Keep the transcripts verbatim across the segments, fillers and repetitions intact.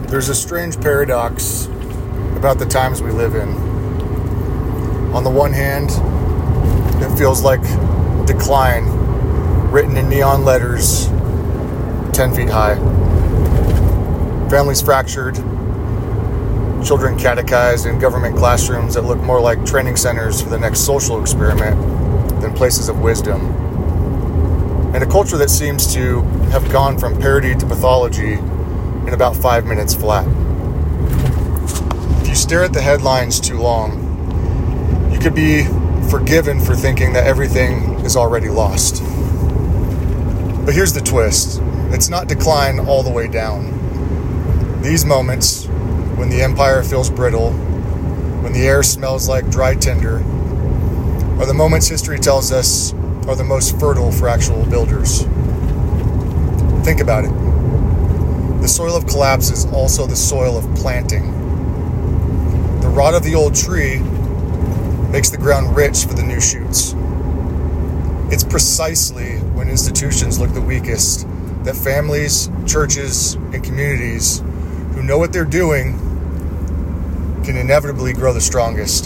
There's a strange paradox about the times we live in. On the one hand, it feels like decline written in neon letters ten feet high. Families fractured, children catechized in government classrooms that look more like training centers for the next social experiment than places of wisdom. And a culture that seems to have gone from parody to pathology in about five minutes flat. If you stare at the headlines too long, you could be forgiven for thinking that everything is already lost. But here's the twist. It's not decline all the way down. These moments, when the empire feels brittle, when the air smells like dry tinder, are the moments history tells us are the most fertile for actual builders. Think about it. The soil of collapse is also the soil of planting. The rot of the old tree makes the ground rich for the new shoots. It's precisely when institutions look the weakest that families, churches, and communities who know what they're doing can inevitably grow the strongest.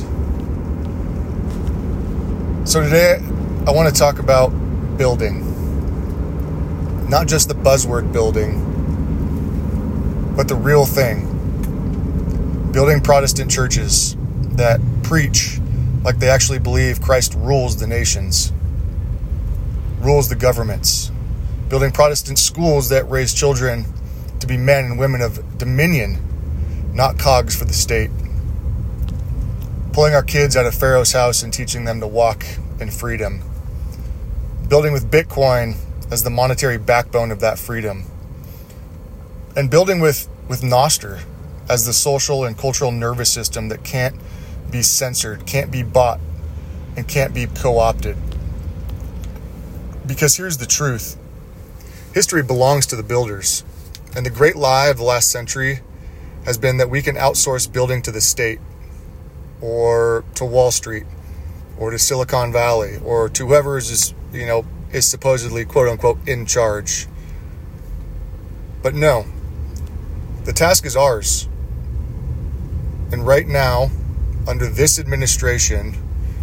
So today, I want to talk about building. Not just the buzzword building, but the real thing. Building Protestant churches that preach like they actually believe Christ rules the nations, rules the governments. Building Protestant schools that raise children to be men and women of dominion, not cogs for the state. Pulling our kids out of Pharaoh's house and teaching them to walk in freedom. Building with Bitcoin as the monetary backbone of that freedom. And building with, with Nostr as the social and cultural nervous system that can't be censored, can't be bought, and can't be co-opted. Because here's the truth. History belongs to the builders. And the great lie of the last century has been that we can outsource building to the state, or to Wall Street, or to Silicon Valley, or to whoever is, you know, is supposedly quote unquote in charge. But no, the task is ours. And right now, under this administration,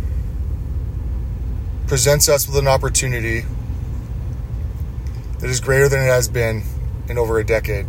presents us with an opportunity that is greater than it has been in over a decade.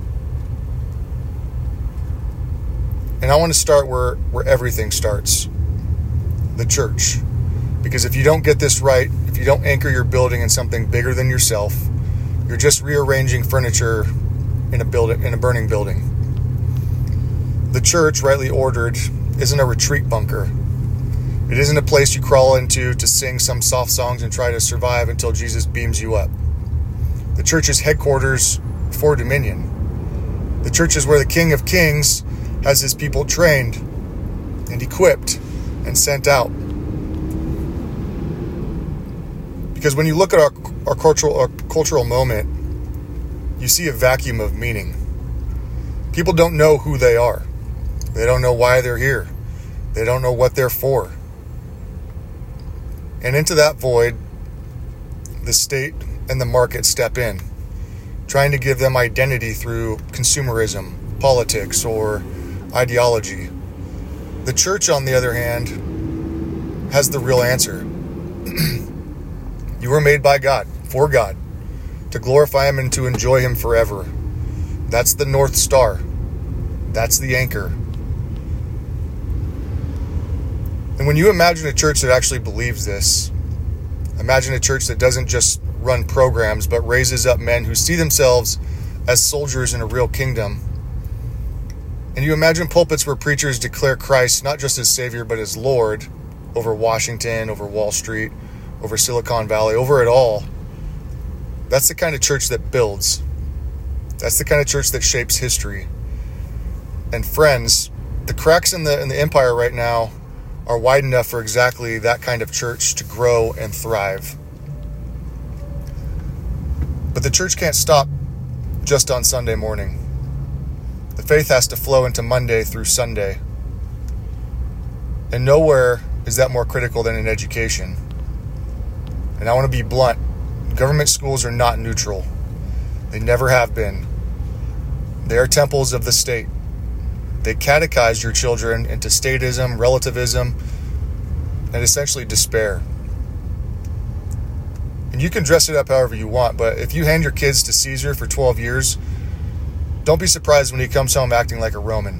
And I want to start where, where everything starts. The church. Because if you don't get this right, if you don't anchor your building in something bigger than yourself, you're just rearranging furniture in a building, in a burning building. The church, rightly ordered, isn't a retreat bunker. It isn't a place you crawl into to sing some soft songs and try to survive until Jesus beams you up. The church is headquarters for dominion. The church is where the King of Kings has his people trained and equipped and sent out. Because when you look at our, our cultural our cultural moment, you see a vacuum of meaning. People don't know who they are. They don't know why they're here. They don't know what they're for. And into that void, the state and the market step in, trying to give them identity through consumerism, politics, or ideology. The church, on the other hand, has the real answer. You were made by God, for God, to glorify Him and to enjoy Him forever. That's the North Star. That's the anchor. And when you imagine a church that actually believes this, imagine a church that doesn't just run programs, but raises up men who see themselves as soldiers in a real kingdom. And you imagine pulpits where preachers declare Christ not just as Savior, but as Lord over Washington, over Wall Street, over Silicon Valley, over it all. That's the kind of church that builds. That's the kind of church that shapes history. And friends, the cracks in the in the empire right now are wide enough for exactly that kind of church to grow and thrive. But the church can't stop just on Sunday morning. The faith has to flow into Monday through Sunday. And nowhere is that more critical than in education. And I want to be blunt. Government schools are not neutral. They never have been. They are temples of the state. They catechize your children into statism, relativism, and essentially despair. And you can dress it up however you want, but if you hand your kids to Caesar for twelve years, don't be surprised when he comes home acting like a Roman.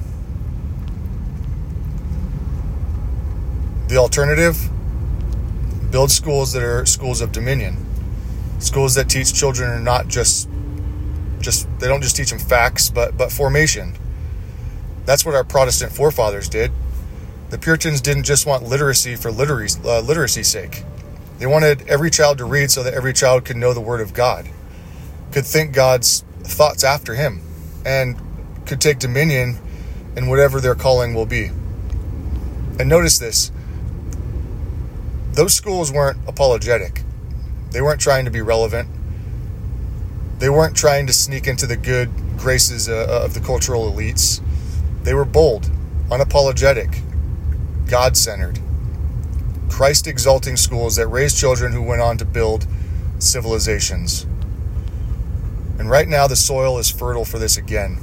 The alternative, build schools that are schools of dominion. Schools that teach children are not just, just they don't just teach them facts, but, but formation. That's what our Protestant forefathers did. The Puritans didn't just want literacy for literacy, uh, literacy's sake. They wanted every child to read so that every child could know the Word of God, could think God's thoughts after Him, and could take dominion in whatever their calling will be. And notice this. Those schools weren't apologetic. They weren't trying to be relevant. They weren't trying to sneak into the good graces uh, of the cultural elites. They were bold, unapologetic, God-centered, Christ-exalting schools that raised children who went on to build civilizations. And right now the soil is fertile for this again.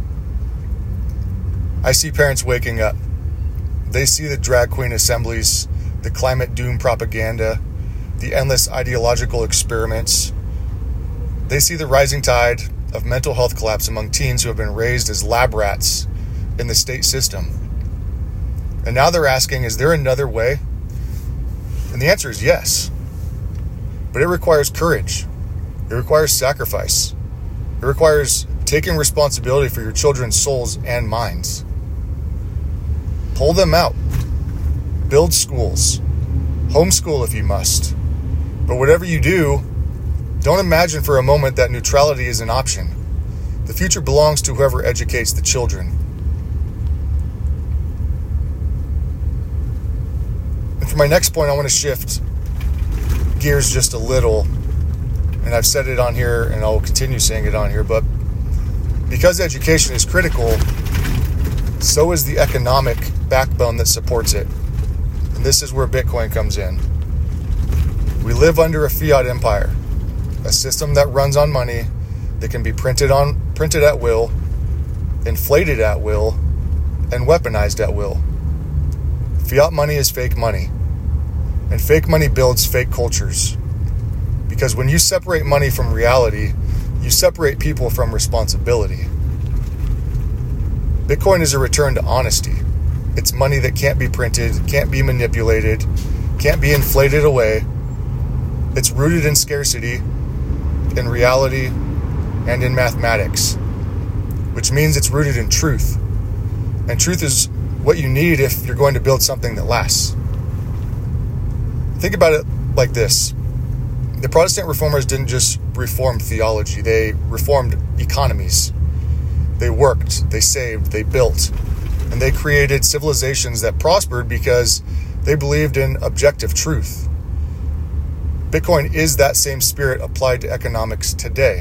I see parents waking up. They see the drag queen assemblies, the climate doom propaganda, the endless ideological experiments. They see the rising tide of mental health collapse among teens who have been raised as lab rats in the state system. And now they're asking, is there another way? And the answer is yes. But it requires courage. It requires sacrifice. It requires taking responsibility for your children's souls and minds. Pull them out. Build schools. Homeschool if you must. But whatever you do, don't imagine for a moment that neutrality is an option. The future belongs to whoever educates the children. And for my next point, I want to shift gears just a little. And I've said it on here, and I'll continue saying it on here, but because education is critical, so is the economic backbone that supports it. And this is where Bitcoin comes in. We live under a fiat empire, a system that runs on money that can be printed on printed at will, inflated at will, and weaponized at will. Fiat money is fake money, and fake money builds fake cultures. Because when you separate money from reality, you separate people from responsibility. Bitcoin is a return to honesty. It's money that can't be printed, can't be manipulated, can't be inflated away. It's rooted in scarcity, in reality, and in mathematics, which means it's rooted in truth. And truth is what you need if you're going to build something that lasts. Think about it like this. The Protestant reformers didn't just reform theology, they reformed economies. They worked, they saved, they built, and they created civilizations that prospered because they believed in objective truth. Bitcoin is that same spirit applied to economics today.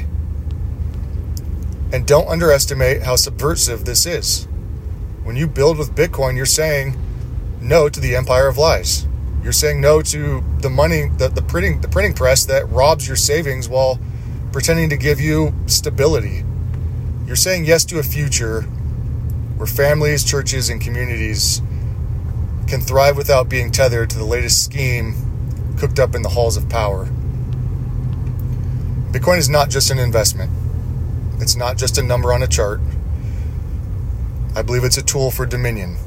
And don't underestimate how subversive this is. When you build with Bitcoin, you're saying no to the empire of lies. You're saying no to the money, the, the printing, the printing press that robs your savings while pretending to give you stability. You're saying yes to a future where families, churches, and communities can thrive without being tethered to the latest scheme cooked up in the halls of power. Bitcoin is not just an investment. It's not just a number on a chart. I believe it's a tool for dominion.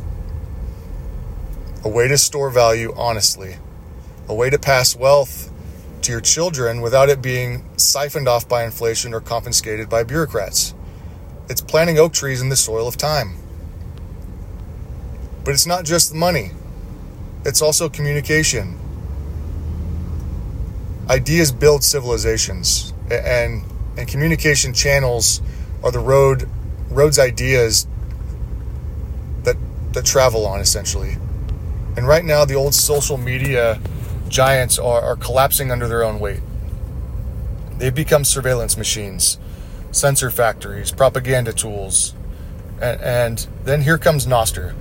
A way to store value honestly. A way to pass wealth to your children without it being siphoned off by inflation or confiscated by bureaucrats. It's planting oak trees in the soil of time. But it's not just money. It's also communication. Ideas build civilizations, and and communication channels are the road roads ideas that that travel on, essentially. And right now, the old social media giants are, are collapsing under their own weight. They've become surveillance machines, censor factories, propaganda tools, and, and then here comes Nostr.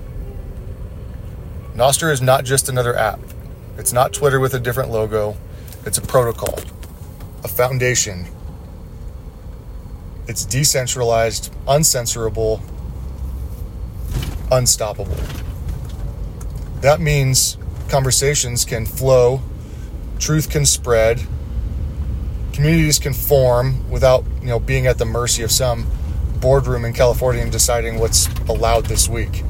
Nostr is not just another app. It's not Twitter with a different logo. It's a protocol, a foundation. It's decentralized, uncensorable, unstoppable. That means conversations can flow, truth can spread, communities can form without, you know, being at the mercy of some boardroom in California and deciding what's allowed this week.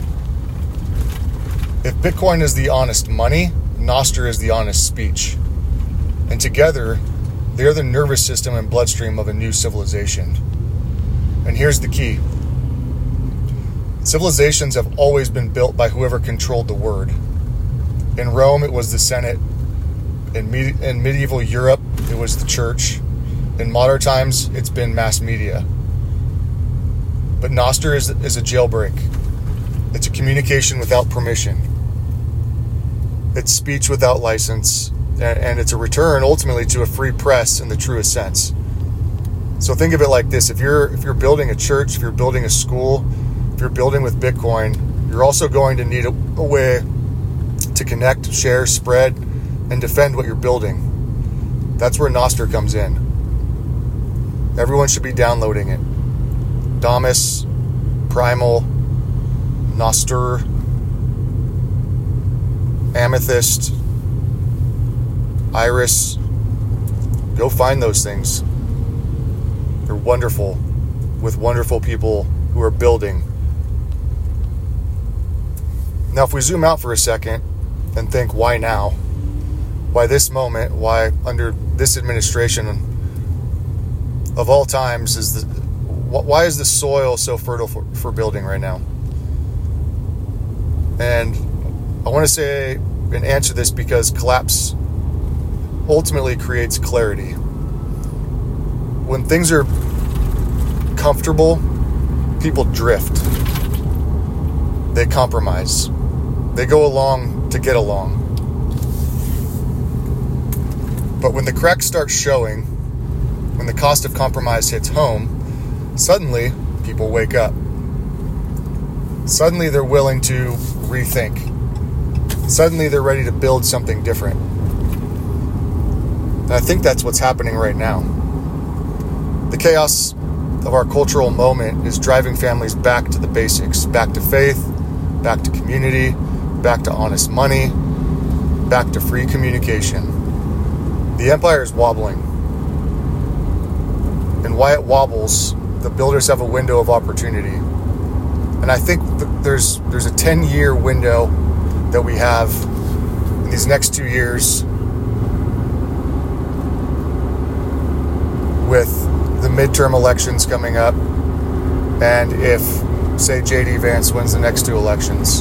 If Bitcoin is the honest money, Nostr is the honest speech. And together, they're the nervous system and bloodstream of a new civilization. And here's the key. Civilizations have always been built by whoever controlled the word. In Rome, it was the Senate. In, med- in medieval Europe, it was the church. In modern times, it's been mass media. But Nostr is, is a jailbreak. It's a communication without permission. It's speech without license. And, and it's a return, ultimately, to a free press in the truest sense. So think of it like this. If you're if you're building a church, if you're building a school, if you're building with Bitcoin, you're also going to need a, a way to connect, share, spread, and defend what you're building. That's where Nostr comes in. Everyone should be downloading it. Damus, Primal, Nostr, Amethyst, Iris. Go find those things. They're wonderful, with wonderful people who are building. Now, if we zoom out for a second and think, why now? Why this moment? Why under this administration of all times is the why is the soil so fertile for, for building right now? And I want to say and answer this because collapse ultimately creates clarity. When things are comfortable, people drift. They compromise. They go along to get along. But when the cracks start showing, when the cost of compromise hits home, suddenly people wake up. Suddenly they're willing to rethink. Suddenly they're ready to build something different. And I think that's what's happening right now. The chaos of our cultural moment is driving families back to the basics, back to faith, back to community, back to honest money, back to free communication. The empire is wobbling. And why it wobbles, the builders have a window of opportunity. And I think there's there's a ten-year window that we have in these next two years with the midterm elections coming up, and if, say, J D Vance wins the next two elections.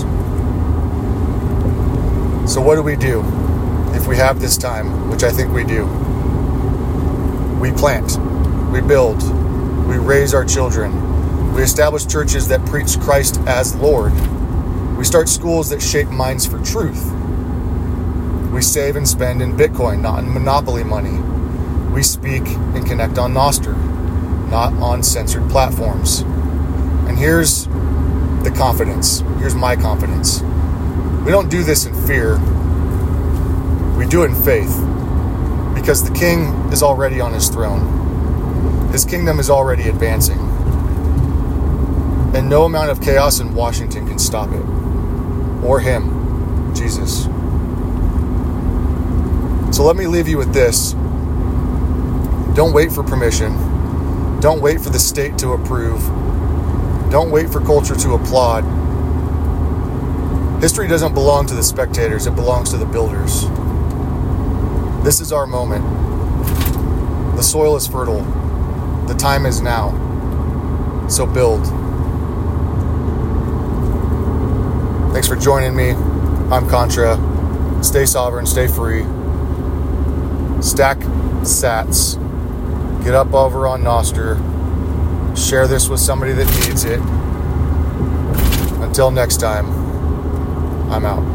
So what do we do if we have this time, which I think we do? We plant, we build, we raise our children, we establish churches that preach Christ as Lord, we start schools that shape minds for truth, we save and spend in Bitcoin, not in monopoly money. We speak and connect on Nostr, not on censored platforms. And here's the confidence. Here's my confidence. We don't do this in fear. We do it in faith. Because the king is already on his throne. His kingdom is already advancing. And no amount of chaos in Washington can stop it. Or him, Jesus. So let me leave you with this. Don't wait for permission. Don't wait for the state to approve. Don't wait for culture to applaud. History doesn't belong to the spectators, it belongs to the builders. This is our moment. The soil is fertile. The time is now. So build. Thanks for joining me. I'm Contra. Stay sovereign, stay free. Stack sats. Get up over on Nostr. Share this with somebody that needs it. Until next time, I'm out.